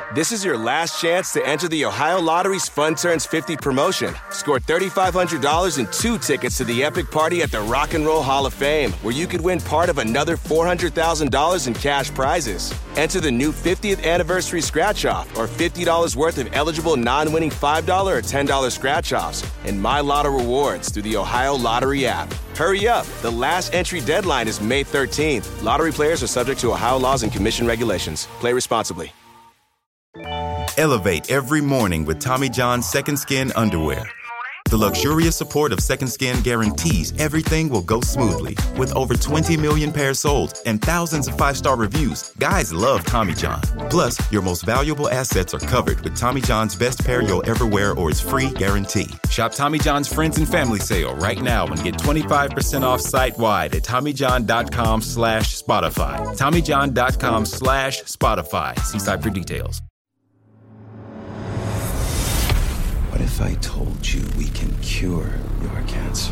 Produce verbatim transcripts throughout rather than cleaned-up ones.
This is your last chance to enter the Ohio Lottery's Fun Turns fifty promotion. Score three thousand five hundred dollars and two tickets to the epic party at the Rock and Roll Hall of Fame, where you could win part of another four hundred thousand dollars in cash prizes. Enter the new fiftieth anniversary scratch-off or fifty dollars worth of eligible non-winning five dollars or ten dollars scratch-offs and My Lotto rewards through the Ohio Lottery app. Hurry up. The last entry deadline is May thirteenth. Lottery players are subject to Ohio laws and commission regulations. Play responsibly. Elevate every morning with Tommy John's Second Skin underwear. The luxurious support of Second Skin guarantees everything will go smoothly. With over twenty million pairs sold and thousands of five-star reviews, guys love Tommy John. Plus, your most valuable assets are covered with Tommy John's best pair you'll ever wear or its free guarantee. Shop Tommy John's Friends and Family Sale right now and get twenty-five percent off site-wide at TommyJohn.com slash Spotify. TommyJohn.com slash Spotify. See site for details. What if I told you we can cure your cancer?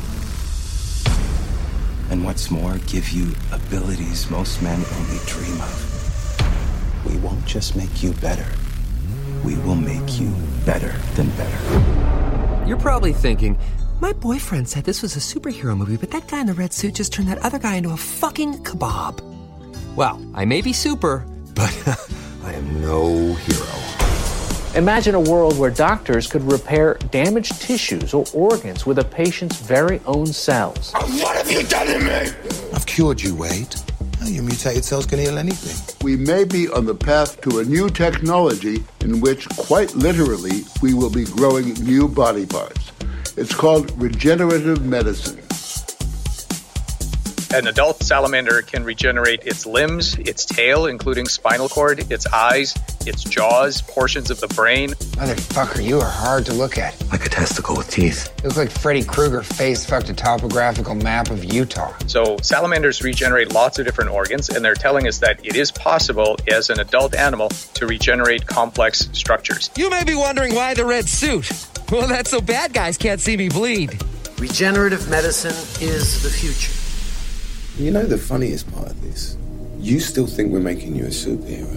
And what's more, give you abilities most men only dream of. We won't just make you better. We will make you better than better. You're probably thinking, my boyfriend said this was a superhero movie, but that guy in the red suit just turned that other guy into a fucking kebab. Well, I may be super, but I am no hero. Imagine a world where doctors could repair damaged tissues or organs with a patient's very own cells. What have you done to me? I've cured you, Wade. Oh, your mutated cells can heal anything. We may be on the path to a new technology in which, quite literally, we will be growing new body parts. It's called regenerative medicine. An adult salamander can regenerate its limbs, its tail, including spinal cord, its eyes, its jaws, portions of the brain. Motherfucker, you are hard to look at. Like a testicle with teeth. You look like Freddy Krueger face fucked a topographical map of Utah. So salamanders regenerate lots of different organs, and they're telling us that it is possible as an adult animal to regenerate complex structures. You may be wondering why the red suit. Well, that's so bad guys can't see me bleed. Regenerative medicine is the future. You know the funniest part of this? You still think we're making you a superhero.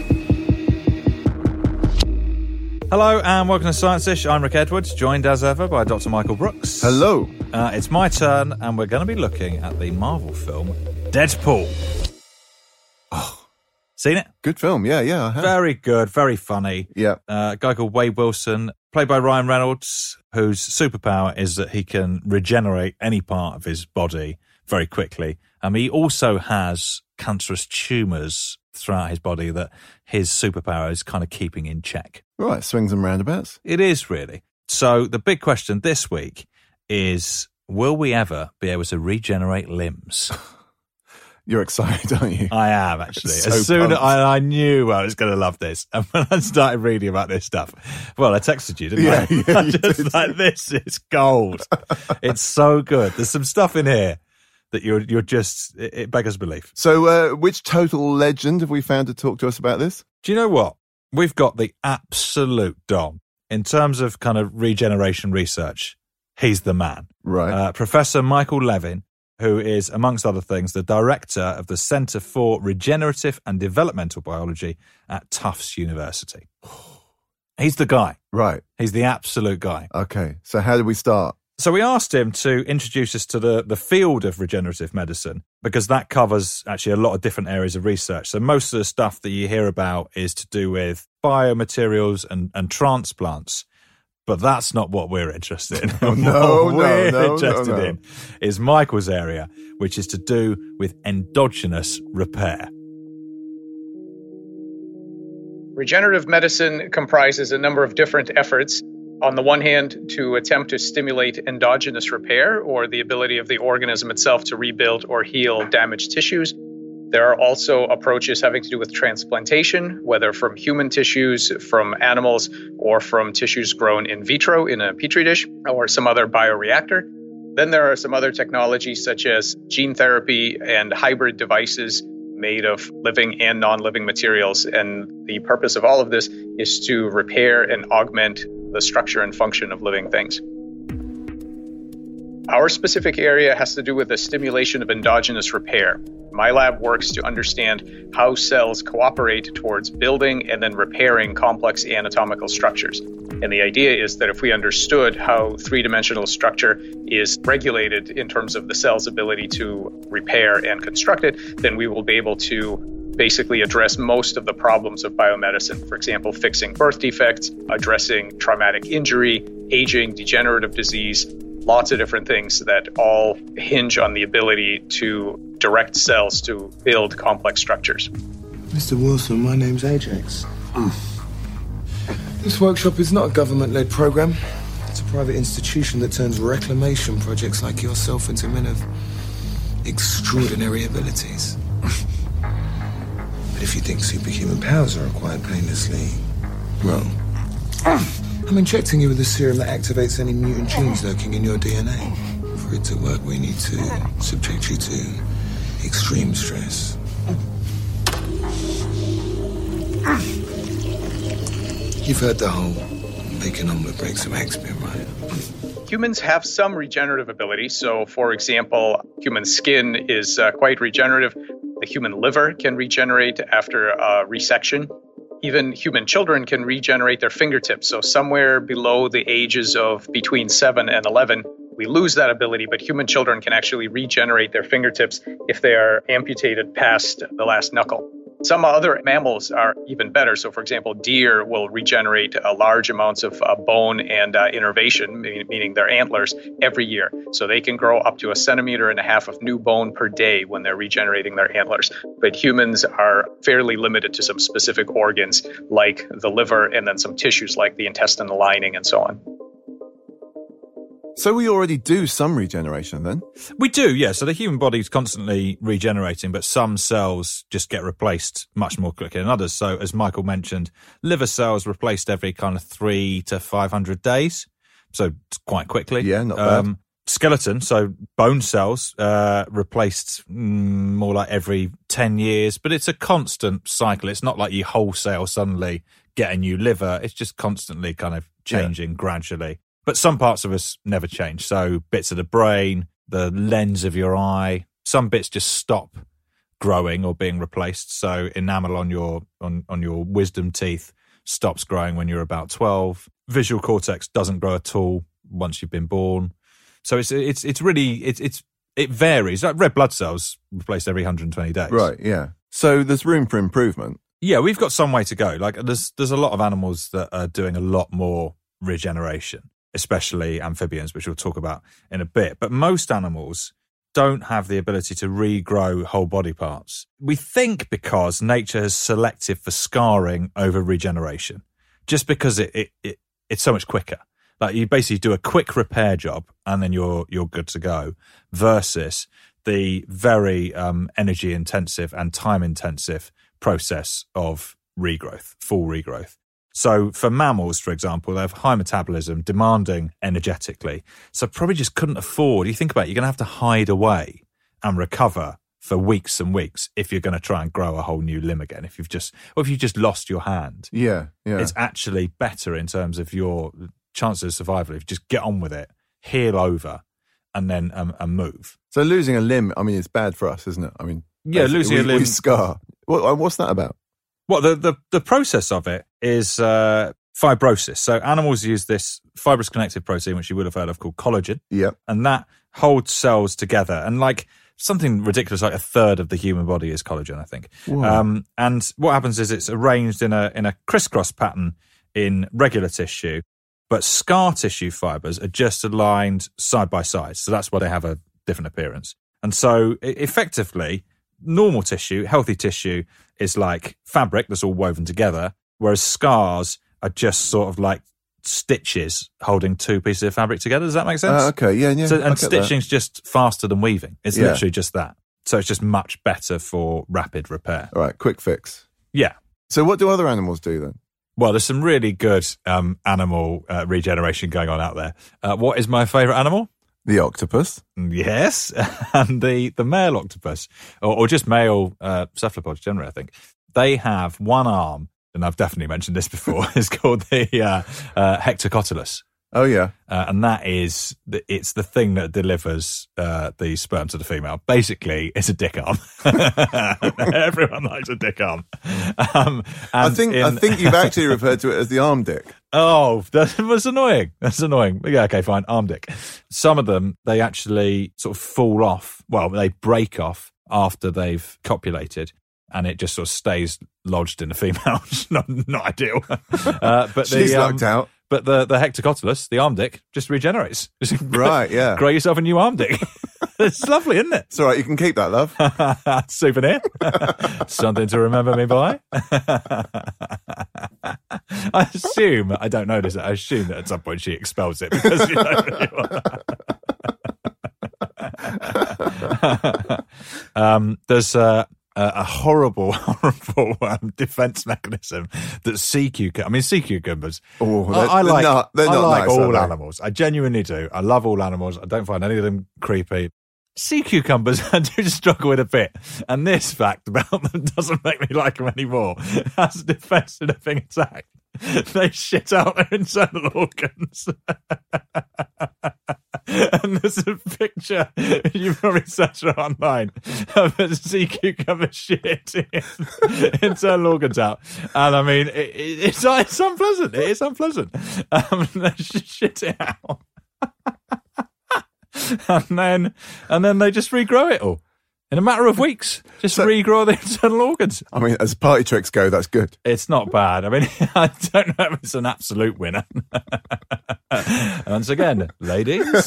Hello and welcome to Science-ish. I'm Rick Edwards, joined as ever by Doctor Michael Brooks. Hello. Uh, it's my turn, and we're going to be looking at the Marvel film Deadpool. Oh, seen it? Good film, yeah, yeah. I have. Very good, very funny. Yeah. Uh, a guy called Wade Wilson, played by Ryan Reynolds, whose superpower is that he can regenerate any part of his body very quickly. Um, he also has cancerous tumours throughout his body that his superpower is kind of keeping in check. Right, swings and roundabouts. It is, really. So the big question this week is, will we ever be able to regenerate limbs? You're excited, aren't you? I am, actually. So as soon as pumped. I, I knew I was going to love this. And when I started reading about this stuff, well, I texted you, didn't Yeah, I? yeah, I you just did. like, this is gold. It's so good. There's some stuff in here that you're you're just, it, it beggars belief. So uh, which total legend have we found to talk to us about this? Do you know what? We've got the absolute Dom. In terms of kind of regeneration research, he's the man. Right. Uh, Professor Michael Levin, who is, amongst other things, the director of the Centre for Regenerative and Developmental Biology at Tufts University. He's the guy. Right. He's the absolute guy. Okay, so how did we start? So we asked him to introduce us to the, the field of regenerative medicine, because that covers actually a lot of different areas of research. So most of the stuff that you hear about is to do with biomaterials and, and transplants. But that's not what we're interested in. No, no, what we're no, no, interested no. in is Michael's area, which is to do with endogenous repair. Regenerative medicine comprises a number of different efforts. On the one hand, to attempt to stimulate endogenous repair, or the ability of the organism itself to rebuild or heal damaged tissues. There are also approaches having to do with transplantation, whether from human tissues, from animals, or from tissues grown in vitro in a petri dish, or some other bioreactor. Then there are some other technologies such as gene therapy and hybrid devices made of living and non-living materials. And the purpose of all of this is to repair and augment the structure and function of living things. Our specific area has to do with the stimulation of endogenous repair. My lab works to understand how cells cooperate towards building and then repairing complex anatomical structures. And the idea is that if we understood how three-dimensional structure is regulated in terms of the cell's ability to repair and construct it, then we will be able to basically address most of the problems of biomedicine. For example, fixing birth defects, addressing traumatic injury, aging, degenerative disease, lots of different things that all hinge on the ability to direct cells to build complex structures. Mister Wilson, my name's Ajax. Mm. This workshop is not a government-led program. It's a private institution that turns reclamation projects like yourself into men of extraordinary abilities. But if you think superhuman powers are acquired painlessly, well, I'm injecting you with a serum that activates any mutant genes lurking in your D N A. For it to work, we need to subject you to extreme stress. You've heard the whole make an omelette, break some eggs bit, right? Humans have some regenerative ability. So, for example, human skin is uh, quite regenerative. The human liver can regenerate after uh, resection. Even human children can regenerate their fingertips. So somewhere below the ages of between seven and eleven, we lose that ability, but human children can actually regenerate their fingertips if they are amputated past the last knuckle. Some other mammals are even better. So, for example, deer will regenerate uh, large amounts of uh, bone and uh, innervation, meaning their antlers, every year. So they can grow up to a centimeter and a half of new bone per day when they're regenerating their antlers. But humans are fairly limited to some specific organs like the liver and then some tissues like the intestinal lining and so on. So we already do some regeneration then? We do, yeah. So the human body's constantly regenerating, but some cells just get replaced much more quickly than others. So as Michael mentioned, liver cells replaced every kind of three to five hundred days. So quite quickly. Yeah, not bad. Um, skeleton, so bone cells, uh, replaced mm, more like every ten years, but it's a constant cycle. It's not like you wholesale suddenly get a new liver. It's just constantly kind of changing yeah. gradually. But some parts of us never change. So bits of the brain, the lens of your eye, some bits just stop growing or being replaced. So enamel on your on, on your wisdom teeth stops growing when you're about twelve. Visual cortex doesn't grow at all once you've been born. So it's it's it's really it's it's it varies. Like red blood cells replaced every one hundred twenty days. Right, yeah. So there's room for improvement. Yeah, we've got some way to go. Like there's there's a lot of animals that are doing a lot more regeneration, especially amphibians, which we'll talk about in a bit. But most animals don't have the ability to regrow whole body parts. We think because nature has selected for scarring over regeneration, just because it, it, it it's so much quicker. Like you basically do a quick repair job and then you're you're good to go, versus the very um, energy intensive and time intensive process of regrowth, full regrowth. So for mammals, for example, they have high metabolism, demanding energetically. So probably just couldn't afford. You think about it, you're going to have to hide away and recover for weeks and weeks if you're going to try and grow a whole new limb again. If you've just, or if you've just lost your hand, yeah, yeah, it's actually better in terms of your chances of survival if you just get on with it, heal over, and then um, and move. So losing a limb, I mean, it's bad for us, isn't it? I mean, yeah, losing we, a limb, we scar. What, what's that about? Well, the, the, the process of it is uh, fibrosis. So animals use this fibrous connective protein, which you would have heard of, called collagen. Yeah. And that holds cells together. And like something ridiculous, like a third of the human body is collagen, I think. Um, and what happens is it's arranged in a in a crisscross pattern in regular tissue, but scar tissue fibers are just aligned side by side. So that's why they have a different appearance. And so effectively, normal tissue, healthy tissue, is like fabric that's all woven together, whereas scars are just sort of like stitches holding two pieces of fabric together. Does that make sense? Uh, okay, yeah, yeah. So, and stitching's just faster than weaving. It's yeah. literally just that. So it's just much better for rapid repair. All right, quick fix. Yeah. So what do other animals do then? Well, there's some really good um, animal uh, regeneration going on out there. Uh, what is my favourite animal? The octopus. Yes, and the, the male octopus, or, or just male uh, cephalopods generally, I think. They have one arm, and I've definitely mentioned this before, it's called the uh, uh, Hectocotylus. Oh, yeah. Uh, and that is, the, it's the thing that delivers uh, the sperm to the female. Basically, it's a dick arm. Everyone likes a dick arm. Um, I think in... I think you've actually referred to it as the arm dick. Oh, that was annoying. That's annoying. Yeah, okay, fine. Arm dick. Some of them, they actually sort of fall off. Well, they break off after they've copulated. And it just sort of stays lodged in the female. It's not, not ideal. Uh, but She's the, um, lucked out. But the, the hectocotylus, the arm dick, just regenerates. Just right, yeah. Grow yourself a new arm dick. It's lovely, isn't it? It's all right. You can keep that, love. Souvenir. Something to remember me by. I assume, I don't know this, I assume that at some point she expels it because you don't really want that. um, there's... Uh, Uh, a horrible, horrible um, defense mechanism that sea cucumber. I mean, sea cucumbers. Oh, I, I like. not, I not like nice, all animals. I genuinely do. I love all animals. I don't find any of them creepy. Sea cucumbers, I do struggle with a bit, and this fact about them doesn't make me like them anymore. As a defense in a thing attack, they shit out their internal organs. And there's a picture, you probably searched it online, of a sea cucumber shitting internal organs out. And I mean, it, it, it's, it's unpleasant. It is unpleasant. Um, they shit it out. and then and then they just regrow it all. In a matter of weeks, just so, regrow the internal organs. I mean, as party tricks go, that's good. It's not bad. I mean, I don't know if it's an absolute winner. Once again, ladies.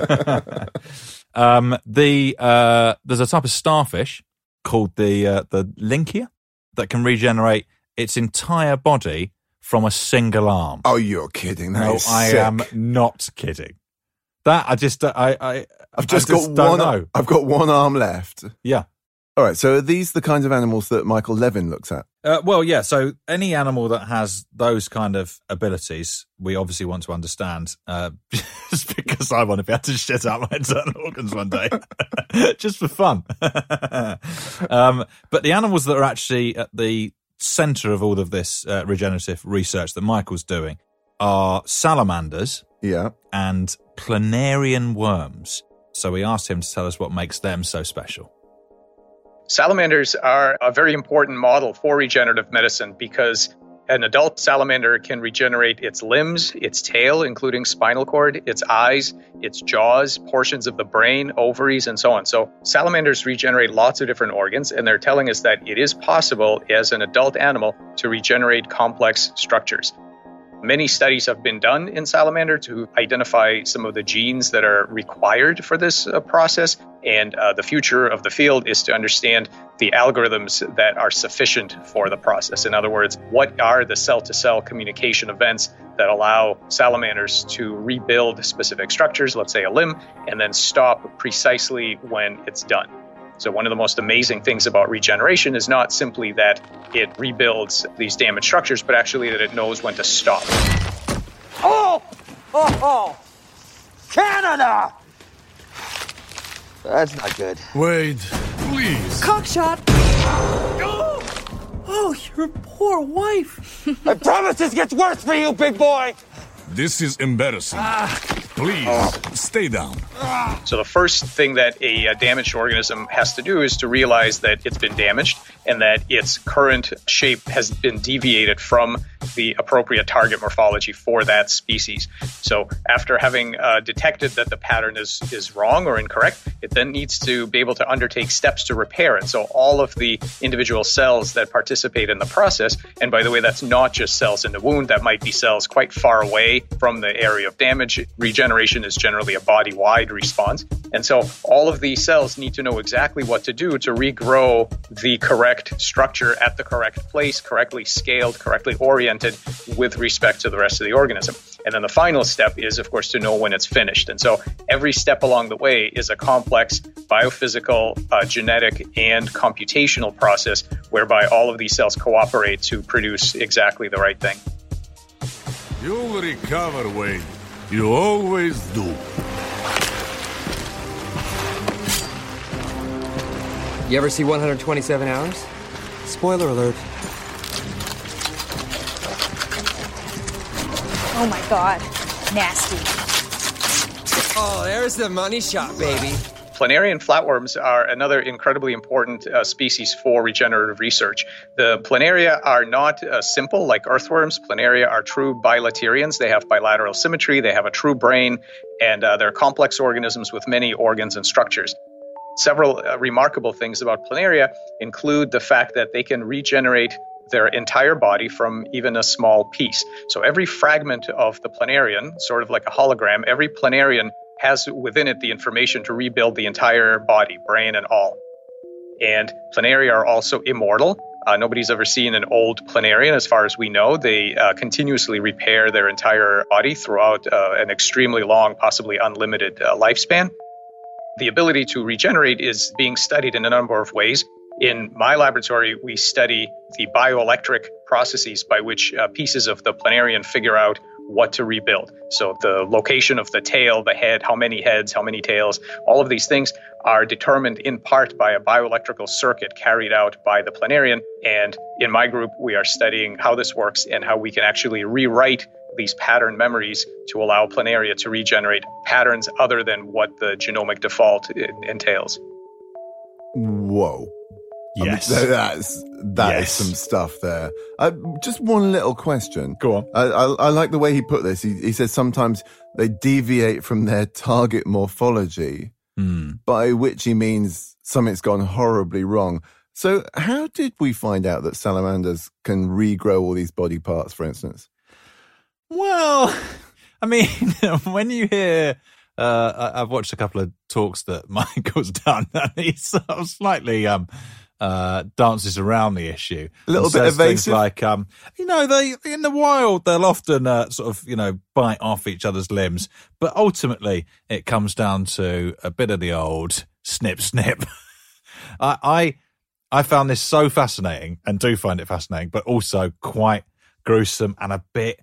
um, the uh, there's a type of starfish called the uh, the Lynkia that can regenerate its entire body from a single arm. Oh, you're kidding. That no, is I sick. am not kidding. That I just I I I've just, I just got one. know. I've got one arm left. Yeah. All right. So are these the kinds of animals that Michael Levin looks at? Uh, well, yeah. So any animal that has those kind of abilities, we obviously want to understand. Uh, just because I want to be able to shit out my internal organs one day, just for fun. um, but the animals that are actually at the centre of all of this uh, regenerative research that Michael's doing are salamanders. Yeah. And planarian worms. So we asked him to tell us what makes them so special. Salamanders are a very important model for regenerative medicine because an adult salamander can regenerate its limbs, its tail, including spinal cord, its eyes, its jaws, portions of the brain, ovaries, and so on. So salamanders regenerate lots of different organs, and they're telling us that it is possible as an adult animal to regenerate complex structures. Many studies have been done in salamander to identify some of the genes that are required for this uh, process. And uh, the future of the field is to understand the algorithms that are sufficient for the process. In other words, what are the cell-to-cell communication events that allow salamanders to rebuild specific structures, let's say a limb, and then stop precisely when it's done. So one of the most amazing things about regeneration is not simply that it rebuilds these damaged structures, but actually that it knows when to stop. Oh! Oh! Oh! Canada! That's not good. Wait, please. Cockshot! Oh! Oh, your poor wife. I promise this gets worse for you, big boy! This is embarrassing. Ah. Please, oh. stay down. So the first thing that a, a damaged organism has to do is to realize that it's been damaged and that its current shape has been deviated from the appropriate target morphology for that species. So after having uh, detected that the pattern is, is wrong or incorrect, it then needs to be able to undertake steps to repair it. So all of the individual cells that participate in the process, and by the way, that's not just cells in the wound, that might be cells quite far away from the area of damage. Regeneration is generally a body-wide response. And so all of these cells need to know exactly what to do to regrow the correct structure at the correct place, correctly scaled, correctly oriented with respect to the rest of the organism. And then the final step is, of course, to know when it's finished. And so every step along the way is a complex biophysical, uh, genetic, and computational process whereby all of these cells cooperate to produce exactly the right thing. You'll recover, Wade. You always do. You ever see one hundred twenty-seven hours? Spoiler alert. Oh my God. Nasty. Oh, there's the money shot, baby. Planarian flatworms are another incredibly important uh, species for regenerative research. The planaria are not uh, simple like earthworms. Planaria are true bilaterians. They have bilateral symmetry, they have a true brain, and uh, they're complex organisms with many organs and structures. Several uh, remarkable things about planaria include the fact that they can regenerate their entire body from even a small piece. So every fragment of the planarian, sort of like a hologram, every planarian has within it the information to rebuild the entire body, brain and all. And planaria are also immortal. Uh, nobody's ever seen an old planarian, as far as we know. They uh, continuously repair their entire body throughout uh, an extremely long, possibly unlimited uh, lifespan. The ability to regenerate is being studied in a number of ways. In my laboratory, we study the bioelectric processes by which uh, pieces of the planarian figure out what to rebuild. So the location of the tail, the head, how many heads, how many tails, all of these things are determined in part by a bioelectrical circuit carried out by the planarian. And in my group, we are studying how this works and how we can actually rewrite these pattern memories to allow planaria to regenerate patterns other than what the genomic default entails. Whoa. Yes. I mean, that's, that yes. is some stuff there. Uh, just one little question. Go on. I, I, I like the way he put this. He, he says sometimes they deviate from their target morphology, mm. by which he means something's gone horribly wrong. So how did we find out that salamanders can regrow all these body parts, for instance? Well, I mean, when you hear... Uh, I've watched a couple of talks that Michael's done, and he's sort of slightly... Um, Uh, dances around the issue. A little bit evasive. Things like, um, you know, they in the wild they'll often uh, sort of, you know, bite off each other's limbs, but ultimately it comes down to a bit of the old snip, snip. I, I, I found this so fascinating, and do find it fascinating, but also quite gruesome and a bit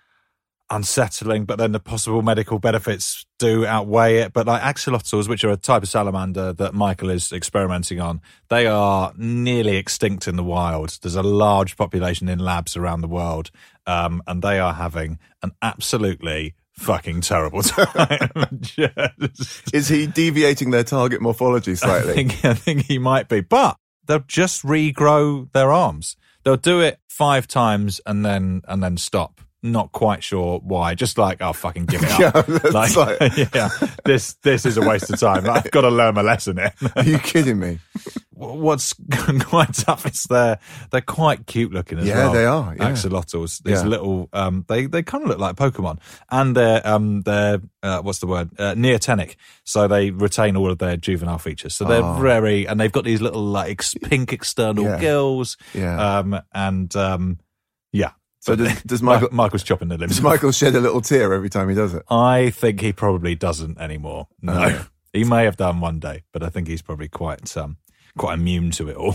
unsettling, but then the possible medical benefits do outweigh it. But like axolotls, which are a type of salamander that Michael is experimenting on, they are nearly extinct in the wild. There's a large population in labs around the world, um, and they are having an absolutely fucking terrible time. Just, is he deviating their target morphology slightly? I think, I think he might be, but they'll just regrow their arms. They'll do it five times and then and then stop. Not quite sure why. Just like, oh, fucking give it up. yeah, like, like... yeah, this this is a waste of time. I've got to learn my lesson here. Are you kidding me? What's quite tough is they're they're quite cute looking as yeah, well. Yeah, they are. Yeah. Axolotls. These yeah. little, um, they they kind of look like Pokemon, and they're um they're uh, what's the word uh, neotenic, so they retain all of their juvenile features. So they're oh. very, and they've got these little like ex- pink external yeah. gills. Yeah. Um and um yeah. So does, does Michael... Michael's chopping the limbs. Does Michael shed a little tear every time he does it? I think he probably doesn't anymore. No. Oh. He may have done one day, but I think he's probably quite um, quite immune to it all.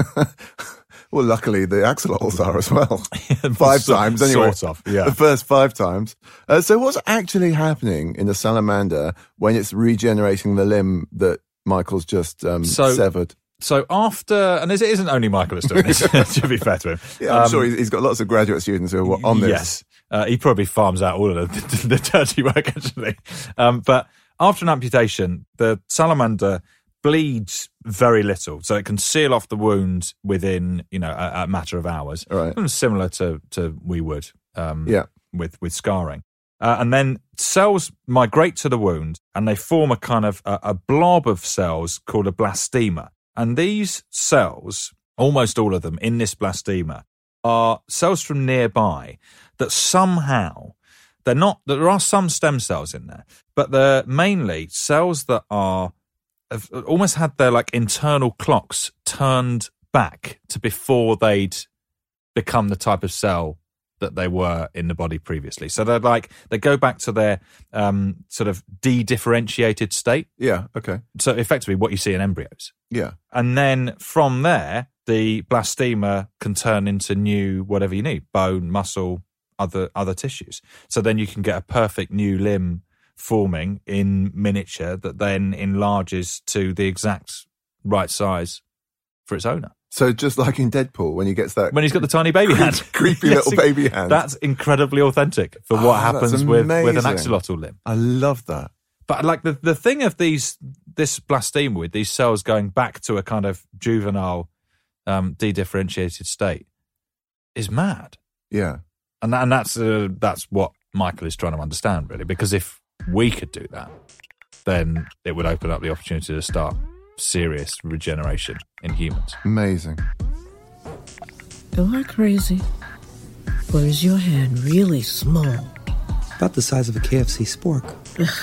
Well, luckily the axolotls are as well. Five so, times anyway. Sort of, yeah. The first five times. Uh, so what's actually happening in the salamander when it's regenerating the limb that Michael's just um, so, severed? So after, and it isn't only Michael that's doing this, to be fair to him. Yeah, I'm um, sure he's got lots of graduate students who are on this. Yes. Uh, he probably farms out all of the, the dirty work, actually. Um, but after an amputation, the salamander bleeds very little. So it can seal off the wound within, you know, a, a matter of hours. Right. Similar to, to we would um, yeah. with, with scarring. Uh, and then cells migrate to the wound and they form a kind of a, a blob of cells called a blastema. And these cells, almost all of them in this blastema, are cells from nearby that somehow, they're not, there are some stem cells in there, but they're mainly cells that are, have almost had their like internal clocks turned back to before they'd become the type of cell that they were in the body previously. So they're like, they go back to their um, sort of de-differentiated state. Yeah, okay. So effectively what you see in embryos. Yeah. And then from there, the blastema can turn into new whatever you need, bone, muscle, other other tissues. So then you can get a perfect new limb forming in miniature that then enlarges to the exact right size for its owner. So just like in Deadpool, when he gets that... When he's got the tiny baby hand. Creepy Yes, little baby hand. That's incredibly authentic for what Oh, happens that's with, with an amazing. axolotl limb. I love that. But like the, the thing of these this blastemoid, these cells going back to a kind of juvenile, um, de-differentiated state, is mad. Yeah. And that, and that's uh, that's what Michael is trying to understand, really, because if we could do that, then it would open up the opportunity to start serious regeneration in humans. Amazing. Am I crazy? Or is your hand really small? About the size of a K F C spork.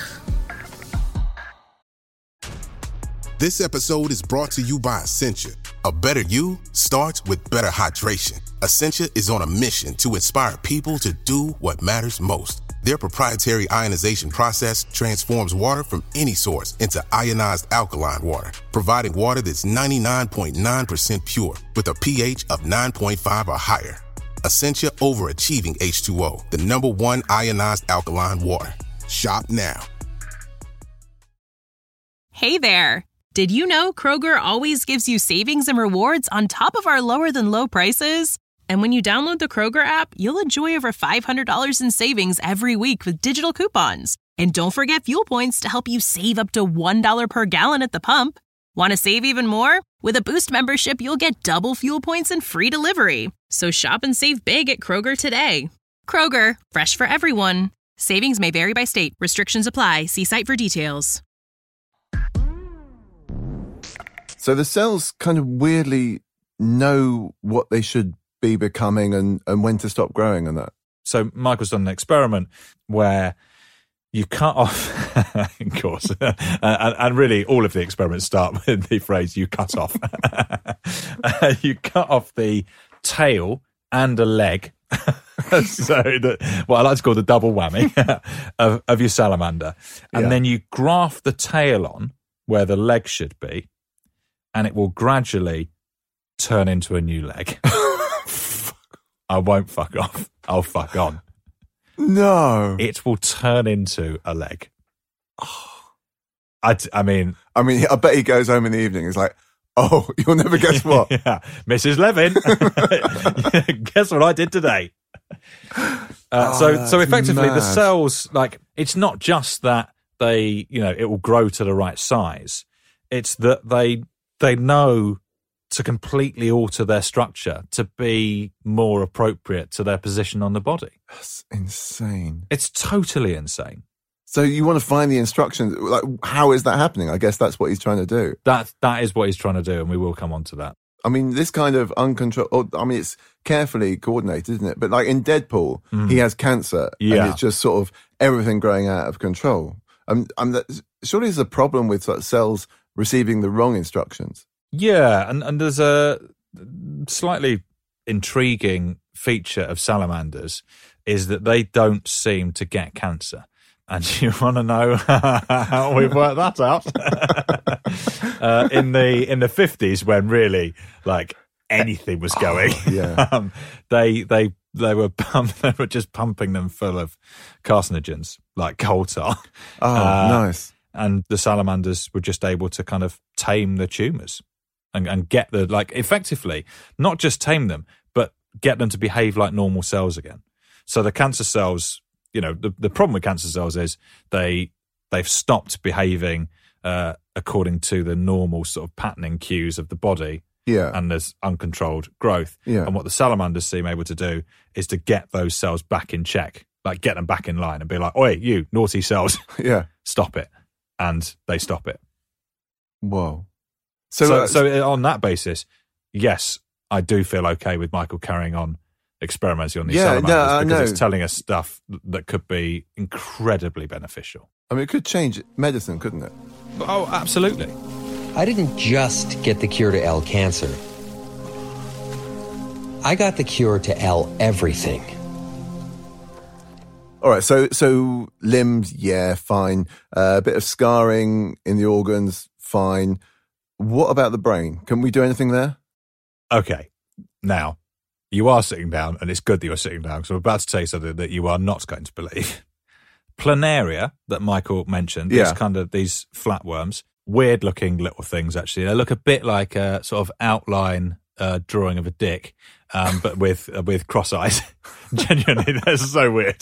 This episode is brought to you by Essentia. A better you starts with better hydration. Essentia is on a mission to inspire people to do what matters most. Their proprietary ionization process transforms water from any source into ionized alkaline water, providing water that's ninety-nine point nine percent pure with a pH of nine point five or higher. Essentia overachieving H two O, the number one ionized alkaline water. Shop now. Hey there. Did you know Kroger always gives you savings and rewards on top of our lower than low prices? And when you download the Kroger app, you'll enjoy over five hundred dollars in savings every week with digital coupons. And don't forget fuel points to help you save up to one dollar per gallon at the pump. Want to save even more? With a Boost membership, you'll get double fuel points and free delivery. So shop and save big at Kroger today. Kroger, fresh for everyone. Savings may vary by state. Restrictions apply. See site for details. So the cells kind of weirdly know what they should be becoming and, and when to stop growing and that. So Michael's done an experiment where you cut off, of course, and, and really all of the experiments start with the phrase "you cut off." You cut off the tail and a leg, so the, what I like to call the double whammy of, of your salamander, and Yeah. then you graft the tail on where the leg should be, and it will gradually turn into a new leg. I won't fuck off. I'll fuck on. No. It will turn into a leg. I, t- I mean... I mean, I bet he goes home in the evening. He's like, oh, you'll never guess what. Yeah. Missus Levin, guess what I did today? Uh, Oh, so, that's so effectively, the mad. cells, like, it's not just that they, you know, it will grow to the right size. It's that they they know to completely alter their structure to be more appropriate to their position on the body. That's insane. It's totally insane. So you want to find the instructions. Like, how is that happening? I guess that's what he's trying to do. That that is what he's trying to do, and we will come on to that. I mean, this kind of uncontrolled, I mean, it's carefully coordinated, isn't it? But like in Deadpool, Mm. he has cancer Yeah. and it's just sort of everything growing out of control. Um, I'm that, surely there's a problem with sort of cells receiving the wrong instructions. Yeah, and, and there's a slightly intriguing feature of salamanders is that they don't seem to get cancer. And you want to know how we've worked that out? uh, in the in the fifties, when really like anything was going, Oh, yeah. um, they they they were pump, they were just pumping them full of carcinogens like coal tar. Oh, Uh, nice. And the salamanders were just able to kind of tame the tumours and, and get the, like, effectively, not just tame them, but get them to behave like normal cells again. So the cancer cells, you know, the, the problem with cancer cells is they, they've stopped behaving uh, according to the normal sort of patterning cues of the body. Yeah. And there's uncontrolled growth. Yeah. And what the salamanders seem able to do is to get those cells back in check, like get them back in line and be like, oi, you naughty cells. Yeah. Stop it. And they stop it. Whoa. So, So, so, uh, on that basis, yes, I do feel okay with Michael carrying on experimenting on these Yeah, no, salamanders I because know. it's telling us stuff that could be incredibly beneficial. I mean, it could change medicine, couldn't it? Oh, absolutely. I didn't just get the cure to L cancer. I got the cure to L everything. All right, so so limbs, yeah, fine. Uh, a bit of scarring in the organs, fine. What about the brain? Can we do anything there? Okay, now, you are sitting down, and it's good that you're sitting down, because I'm about to tell you something that you are not going to believe. Planaria, that Michael mentioned, Yeah. these kind of, these flatworms, weird-looking little things, actually. They look a bit like a sort of outline uh, drawing of a dick, um, but with uh, with cross eyes. Genuinely, that's so weird.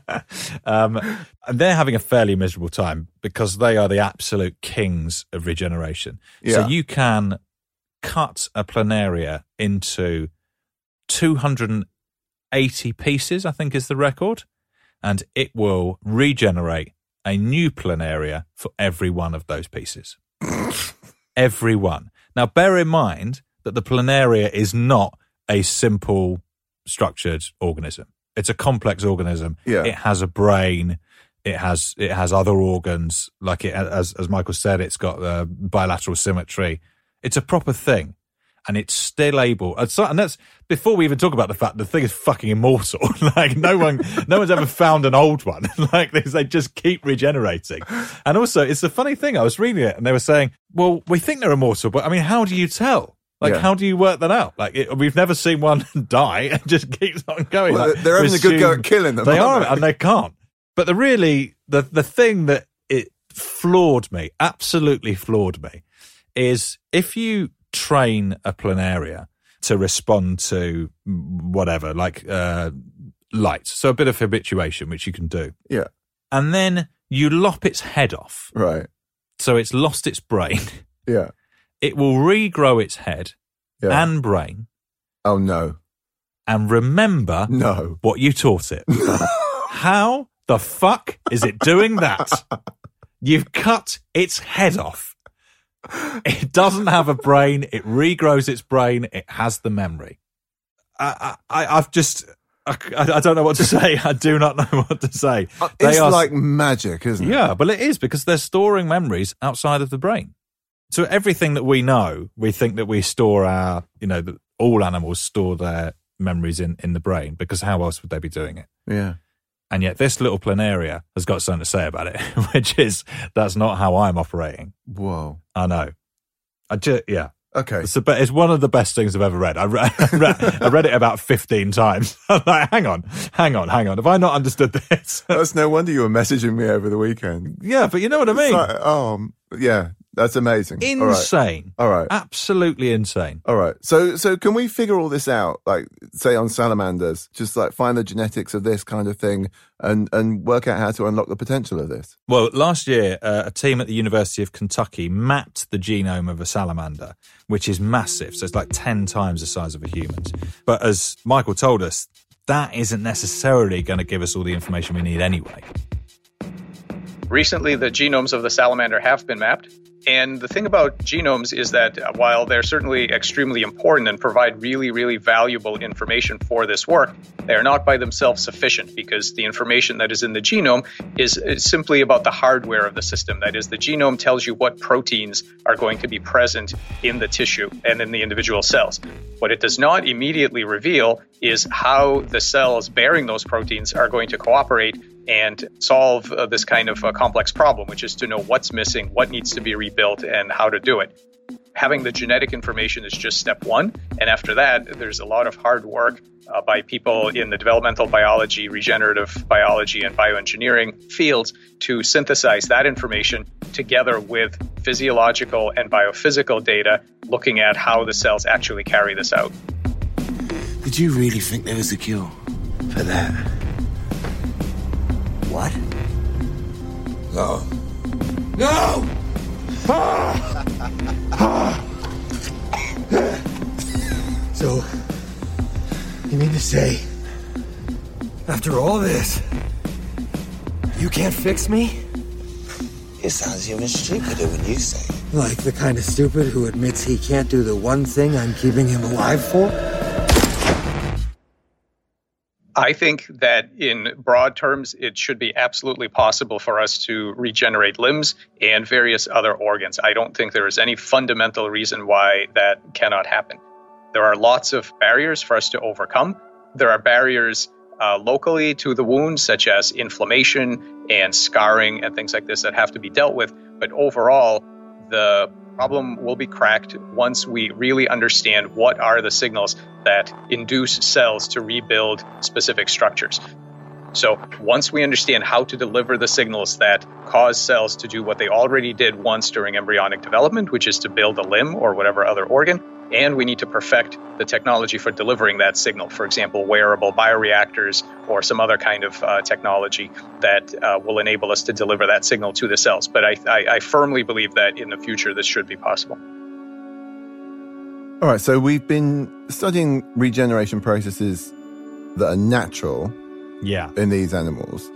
um, and they're having a fairly miserable time because they are the absolute kings of regeneration. Yeah. So you can cut a planaria into two hundred eighty pieces, I think is the record, and it will regenerate a new planaria for every one of those pieces. Every one. Now, bear in mind that the planaria is not a simple structured organism. It's a complex organism. Yeah. It has a brain. It has it has other organs. Like it, as as Michael said, it's got uh, bilateral symmetry. It's a proper thing. And it's still able, and, so, and that's before we even talk about the fact the thing is fucking immortal. Like no one, no one's ever found an old one like this. They just keep regenerating. And also, it's a funny thing. I was reading it, and they were saying, "Well, we think they're immortal, but I mean, how do you tell? Like, Yeah. how do you work that out? Like, it, we've never seen one die and just keeps on going. Well, like, they're having a good go at assume- killing them, They aren't are, they? and they can't. But the really the the thing that it floored me, absolutely floored me, is if you train a planaria to respond to whatever, like uh, light, so a bit of habituation, which you can do. Yeah. And then you lop its head off. Right. So it's lost its brain. Yeah. It will regrow its head Yeah. and brain Oh, no. and remember No. what you taught it. How the fuck is it doing that? You've cut its head off. It doesn't have a brain. It regrows its brain. It has the memory. I, I, I've just, I, I don't know what to say. I do not know what to say. It's like magic, isn't it? Yeah, but it is because they're storing memories outside of the brain. So everything that we know, we think that we store our, you know, that all animals store their memories in, in the brain because how else would they be doing it? Yeah. And yet this little planaria has got something to say about it, which is that's not how I'm operating. Whoa. I know. I just, yeah. Okay. It's, the, be- it's one of the best things I've ever read. I, re- I, read, I read it about fifteen times. I'm like, hang on, hang on, hang on. Have I not understood this? That's no wonder you were messaging me over the weekend. Yeah, but you know what I It's mean? like, oh, yeah. That's amazing. All right. Insane. All right. Absolutely insane. All right. So, so can we figure all this out? Like, say on salamanders, just like find the genetics of this kind of thing, and and work out how to unlock the potential of this. Well, last year, uh, a team at the University of Kentucky mapped the genome of a salamander, which is massive. So it's like ten times the size of a human's. But as Michael told us, that isn't necessarily going to give us all the information we need anyway. Recently, the genomes of the salamander have been mapped. And the thing about genomes is that uh, while they're certainly extremely important and provide really, really valuable information for this work, they are not by themselves sufficient because the information that is in the genome is, is simply about the hardware of the system. That is, the genome tells you what proteins are going to be present in the tissue and in the individual cells. What it does not immediately reveal is how the cells bearing those proteins are going to cooperate and solve uh, this kind of uh, complex problem, which is to know what's missing, what needs to be rebuilt, and how to do it. Having the genetic information is just step one. And after that, there's a lot of hard work uh, by people in the developmental biology, regenerative biology, and bioengineering fields to synthesize that information together with physiological and biophysical data, looking at how the cells actually carry this out. Did you really think there was a cure for that? What? No. No! So, you mean to say, after all this, you can't fix me? It sounds even stupider when you say it. Like the kind of stupid who admits he can't do the one thing I'm keeping him alive for? I think that in broad terms, it should be absolutely possible for us to regenerate limbs and various other organs. I don't think there is any fundamental reason why that cannot happen. There are lots of barriers for us to overcome. There are barriers uh, locally to the wound, such as inflammation and scarring and things like this that have to be dealt with. But overall, the problem will be cracked once we really understand what are the signals that induce cells to rebuild specific structures. So once we understand how to deliver the signals that cause cells to do what they already did once during embryonic development, which is to build a limb or whatever other organ, and we need to perfect the technology for delivering that signal, for example, wearable bioreactors or some other kind of uh, technology that uh, will enable us to deliver that signal to the cells. But I, I, I firmly believe that in the future this should be possible. All right, so we've been studying regeneration processes that are natural yeah. in these animals.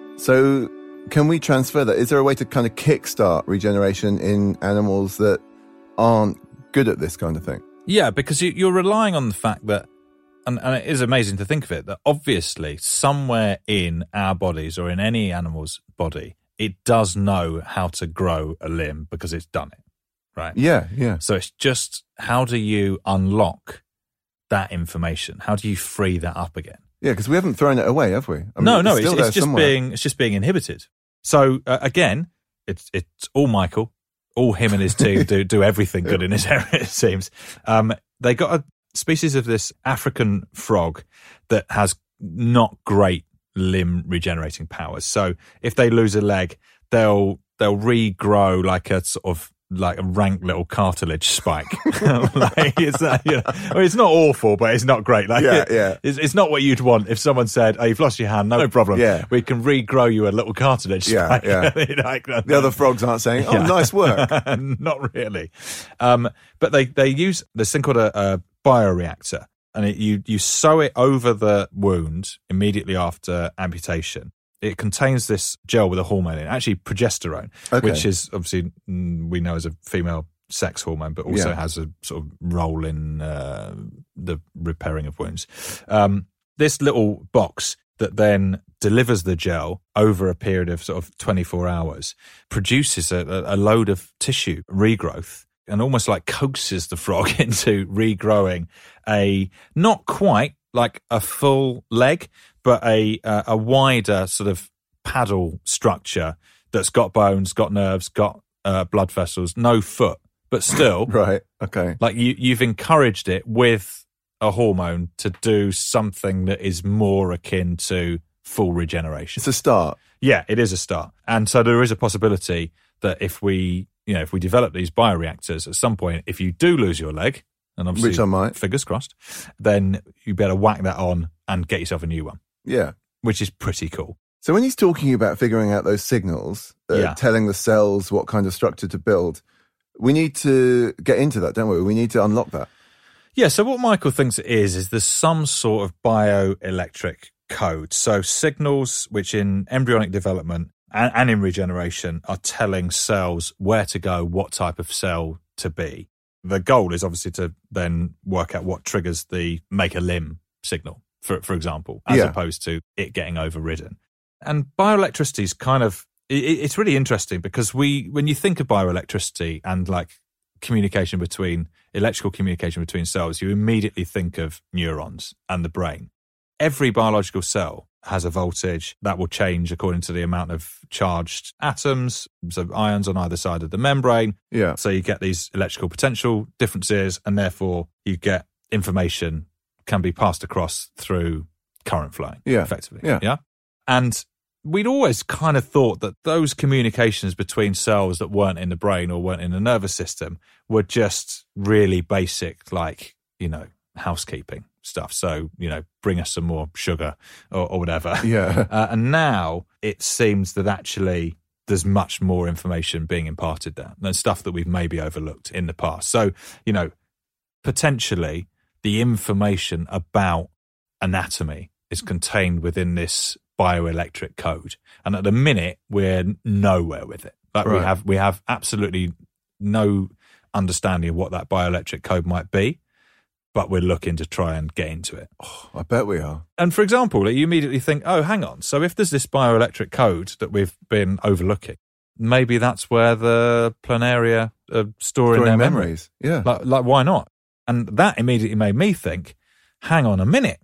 So can we transfer that? Is there a way to kind of kickstart regeneration in animals that aren't good at this kind of thing? Yeah, because you, you're relying on the fact that, and, and it is amazing to think of it, that obviously somewhere in our bodies or in any animal's body, it does know how to grow a limb because it's done it, right? Yeah, yeah. So it's just, how do you unlock that information? How do you free that up again? Yeah, because we haven't thrown it away, have we? I mean, no, no, it's, it's, it's just somewhere. being it's just being inhibited. So uh, again, it's it's all Michael. All him and his team do do everything good in his area, it seems. Um, they got a species of this African frog that has not great limb regenerating powers. So if they lose a leg, they'll they'll regrow like a sort of like a rank little cartilage spike. like it's, uh, you know, I mean, it's not awful, but it's not great. Like, yeah, yeah. It's, it's not what you'd want if someone said, "Oh, you've lost your hand, no problem. Yeah. We can regrow you a little cartilage yeah, spike." Yeah. like, the other frogs aren't saying, "Oh, yeah. nice work." Not really. Um, but they they use this thing called a, a bioreactor, and it, you you sew it over the wound immediately after amputation. It contains this gel with a hormone in it, actually progesterone, okay. which is obviously we know as a female sex hormone, but also yeah. has a sort of role in uh, the repairing of wounds. Um, this little box that then delivers the gel over a period of sort of twenty-four hours produces a, a load of tissue regrowth and almost like coaxes the frog into regrowing a, not quite like a full leg, but a uh, a wider sort of paddle structure that's got bones, got nerves, got uh, blood vessels, no foot, but still. Right, okay. Like you, you've encouraged it with a hormone to do something that is more akin to full regeneration. It's a start. Yeah, it is a start. And so there is a possibility that if we, you know, if we develop these bioreactors at some point, if you do lose your leg, and obviously, which I might, fingers crossed, then you better whack that on and get yourself a new one. Yeah. Which is pretty cool. So when he's talking about figuring out those signals, uh, yeah. telling the cells what kind of structure to build, we need to get into that, don't we? We need to unlock that. Yeah, so what Michael thinks it is, is there's some sort of bioelectric code. So signals which in embryonic development and, and in regeneration are telling cells where to go, what type of cell to be. The goal is obviously to then work out what triggers the make a limb signal, for for example, as yeah. opposed to it getting overridden. And bioelectricity is kind of, it, it's really interesting because we, when you think of bioelectricity and like communication between, electrical communication between cells, you immediately think of neurons and the brain. Every biological cell has a voltage that will change according to the amount of charged atoms, so ions on either side of the membrane. Yeah. So you get these electrical potential differences, and therefore you get information can be passed across through current flowing, yeah. effectively. Yeah. Yeah. And we'd always kind of thought that those communications between cells that weren't in the brain or weren't in the nervous system were just really basic, like, you know, housekeeping stuff. So, you know, bring us some more sugar or, or whatever. Yeah. Uh, and now it seems that actually there's much more information being imparted there than stuff that we've maybe overlooked in the past. So, you know, potentially the information about anatomy is contained within this bioelectric code. And at the minute, we're nowhere with it. Like right. we have, we have absolutely no understanding of what that bioelectric code might be, but we're looking to try and get into it. Oh, I bet we are. And for example, you immediately think, oh, hang on. So if there's this bioelectric code that we've been overlooking, maybe that's where the planaria are storing, storing their memories. memory. Yeah. Like, like, why not? And that immediately made me think, hang on a minute.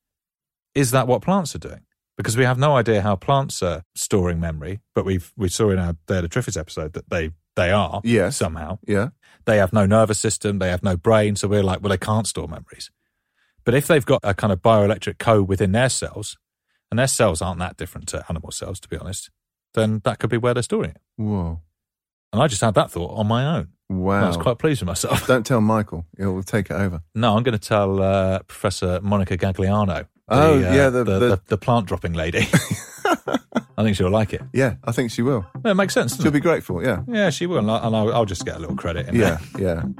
Is that what plants are doing? Because we have no idea how plants are storing memory, but we've we saw in our They're the Triffids episode that they they are yes. somehow. Yeah. They have no nervous system, they have no brain, so we're like, well, they can't store memories. But if they've got a kind of bioelectric code within their cells, and their cells aren't that different to animal cells, to be honest, then that could be where they're storing it. Whoa. And I just had that thought on my own. Wow. I was quite pleased with myself. Don't tell Michael. He'll take it over. No, I'm going to tell uh, Professor Monica Gagliano. Oh, the, uh, yeah, the the, the... the the plant dropping lady. I think she'll like it. Yeah, I think she will. Yeah, it makes sense. She'll it? be grateful, yeah. Yeah, she will. And I'll, I'll just get a little credit in yeah, there. Yeah,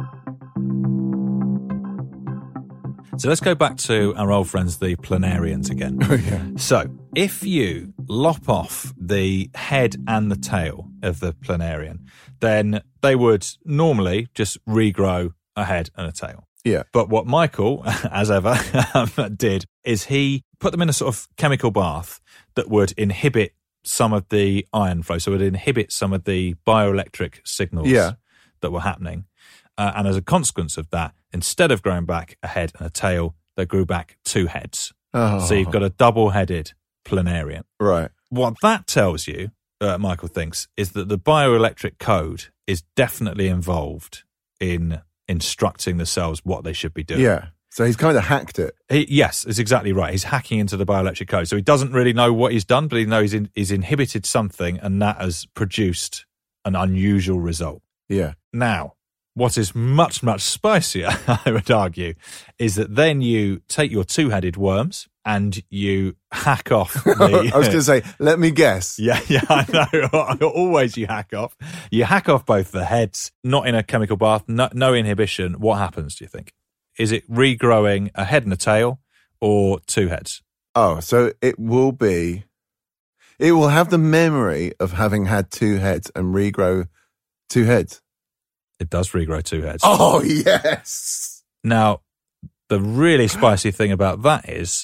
So let's go back to our old friends, the planarians, again. Oh, yeah. So if you lop off the head and the tail of the planarian, then they would normally just regrow a head and a tail. Yeah. But what Michael, as ever, did is he put them in a sort of chemical bath that would inhibit some of the iron flow. So it would inhibit some of the bioelectric signals yeah. that were happening. Uh, and as a consequence of that, instead of growing back a head and a tail, they grew back two heads. Oh. So you've got a double-headed planarian. Right. What that tells you, uh, Michael thinks, is that the bioelectric code is definitely involved in instructing the cells what they should be doing. Yeah. So he's kind of hacked it. He, yes, it's exactly right. He's hacking into the bioelectric code. So he doesn't really know what he's done, but he knows he's, in, he's inhibited something, and that has produced an unusual result. Yeah. Now, what is much, much spicier, I would argue, is that then you take your two-headed worms and you hack off the... I was going to say, let me guess. Yeah, yeah, I know. Always you hack off. You hack off both the heads, not in a chemical bath, no, no inhibition. What happens, do you think? Is it regrowing a head and a tail or two heads? Oh, so it will be... It will have the memory of having had two heads and regrow two heads. It does regrow two heads. Oh, yes. Now, the really spicy thing about that is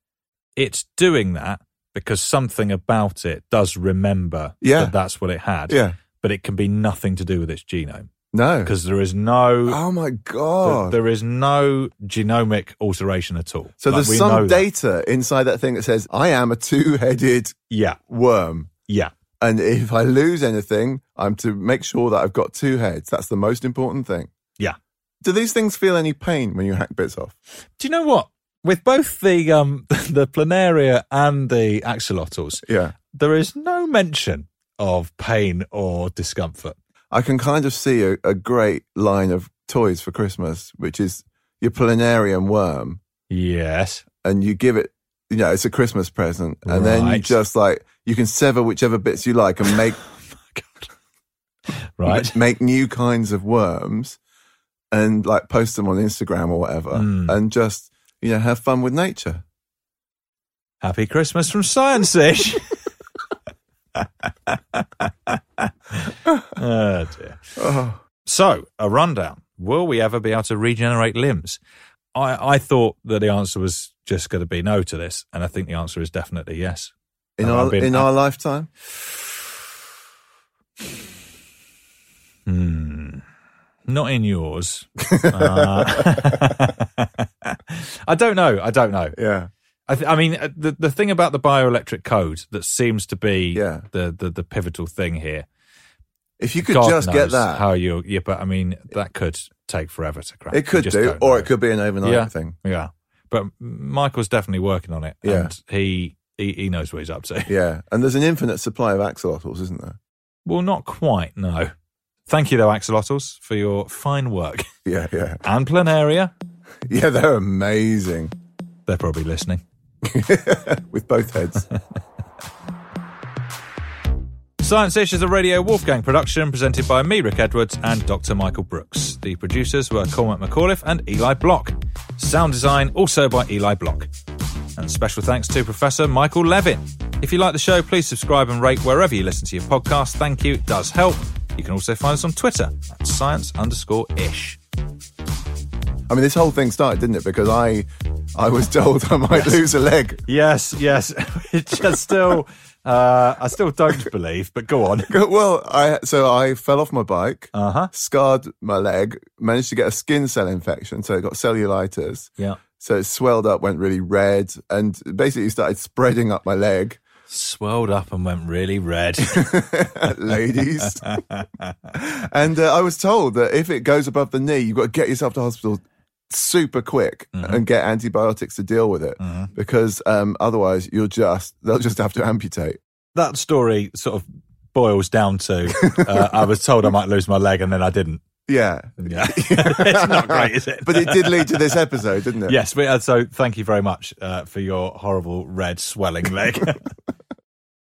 it's doing that because something about it does remember yeah. that that's what it had. Yeah. But it can be nothing to do with its genome. No. Because there is no... Oh, my God. There is no genomic alteration at all. So like, there's some data inside that thing that says, I am a two-headed yeah. worm. Yeah. And if I lose anything, I'm to make sure that I've got two heads. That's the most important thing. Yeah. Do these things feel any pain when you hack bits off? Do you know what? With both the um, the planaria and the axolotls, yeah. there is no mention of pain or discomfort. I can kind of see a, a great line of toys for Christmas, which is your planarian worm. Yes. And you give it, you know, it's a Christmas present. And right. then you just like, you can sever whichever bits you like and make, oh my God. Right. make new kinds of worms and like post them on Instagram or whatever mm. and just, you know, have fun with nature. Happy Christmas from Science-ish. Oh dear. Oh. So, a rundown. Will we ever be able to regenerate limbs? I, I thought that the answer was just going to be no to this, and I think the answer is definitely yes. In and our in our lifetime? Hmm. Not in yours. uh, I don't know. I don't know. Yeah. I, th- I mean, the the thing about the bioelectric code that seems to be yeah. the, the the pivotal thing here. If you could God just knows get that, how you yeah, but I mean that could take forever to crack. It could do, or it could be an overnight yeah. thing. Yeah, but Michael's definitely working on it. Yeah, and he, he he knows what he's up to. Yeah, and there's an infinite supply of axolotls, isn't there? Well, not quite. No. Thank you, though, axolotls, for your fine work. Yeah, yeah. And planaria. Yeah, they're amazing. They're probably listening. With both heads. Science-ish is a Radio Wolfgang production presented by me, Rick Edwards, and Doctor Michael Brooks. The producers were Cormac McAuliffe and Eli Block. Sound design also by Eli Block. And special thanks to Professor Michael Levin. If you like the show, please subscribe and rate wherever you listen to your podcast. Thank you. It does help. You can also find us on Twitter at science underscore ish. I mean, this whole thing started, didn't it? Because I I was told I might yes. lose a leg. Yes, yes. It's just still, uh, I still don't believe, but go on. Well, I so I fell off my bike, uh-huh. scarred my leg, managed to get a skin cell infection, so it got cellulitis. Yeah. So it swelled up, went really red, and basically started spreading up my leg. Swelled up and went really red. Ladies. And uh, I was told that if it goes above the knee, you've got to get yourself to hospital super quick mm-hmm. and get antibiotics to deal with it mm-hmm. because um, otherwise you'll just they'll just have to amputate. That story sort of boils down to uh, I was told I might lose my leg and then I didn't. Yeah. Yeah. It's not great, is it? But it did lead to this episode, didn't it? Yes. But, uh, so thank you very much uh, for your horrible red swelling leg.